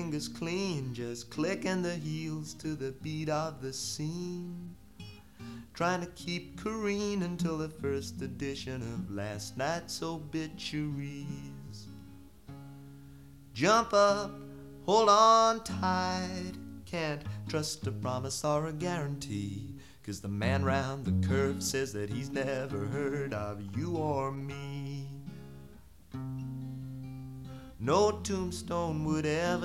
fingers clean, just clicking the heels to the beat of the scene. Trying to keep careening until the first edition of last night's obituaries. Jump up, hold on tight, can't trust a promise or a guarantee, 'cause the man round the curve says that he's never heard of you or me. No tombstone would ever